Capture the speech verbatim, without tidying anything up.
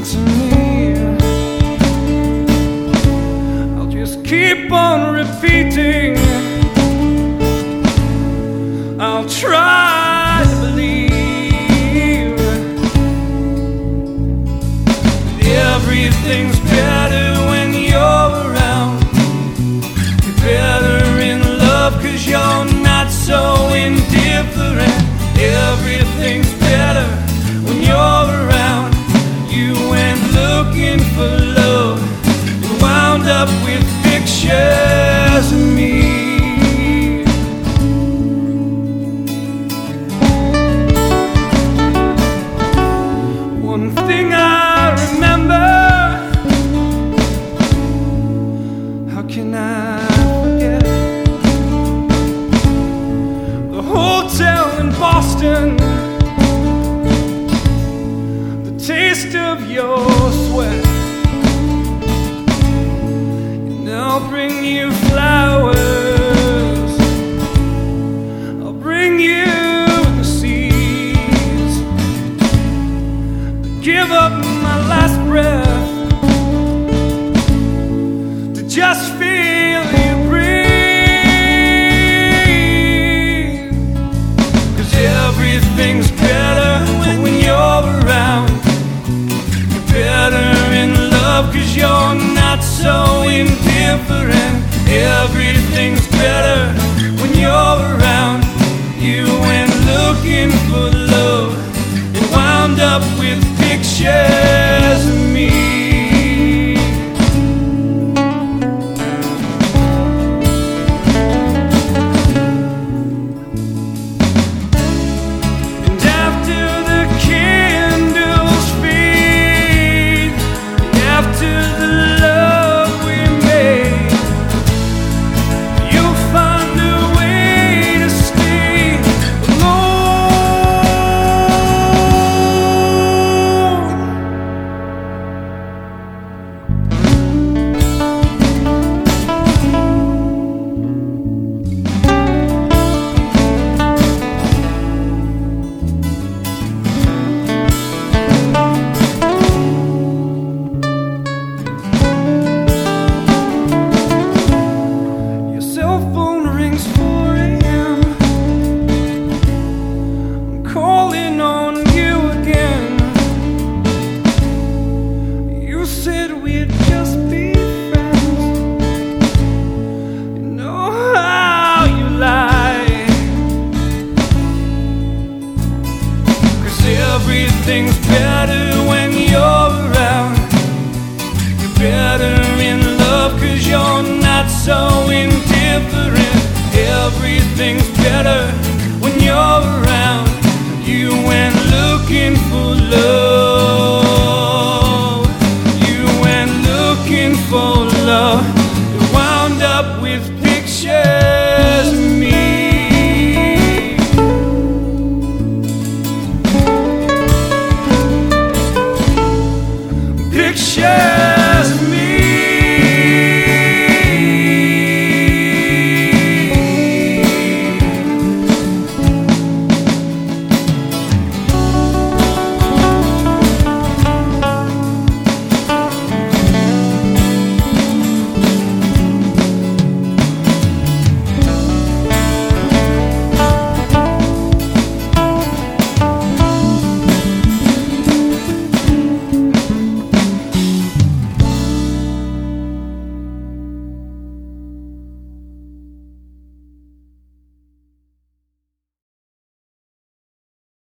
to me. I'll just keep on repeating. I'll try to believe that everything's better when you're around. You're better in love 'cause you're not so indifferent. Everything's better when you're around. You went looking for love and wound up with pictures of me. One thing I remember, how can I forget it? The hotel in Boston, the taste of your sweat. And I'll bring you flowers, I'll bring you the seas. Give up my last breath to just feel you breathe. 'Cause everything's better when you're around. You're better in love 'cause you're not so indifferent. Everything's better when you're around. You went looking for love and wound up with pictures of me. And after the candles fade, and after the love we made, you'll find a way to stay alone. Your cell phone rings four a m I'm calling on you again. You said we'd just be friends. You know how you lie. 'Cause everything's better when you're around. You're better in love 'cause you're not so indifferent. Everything's better when you're around. You went looking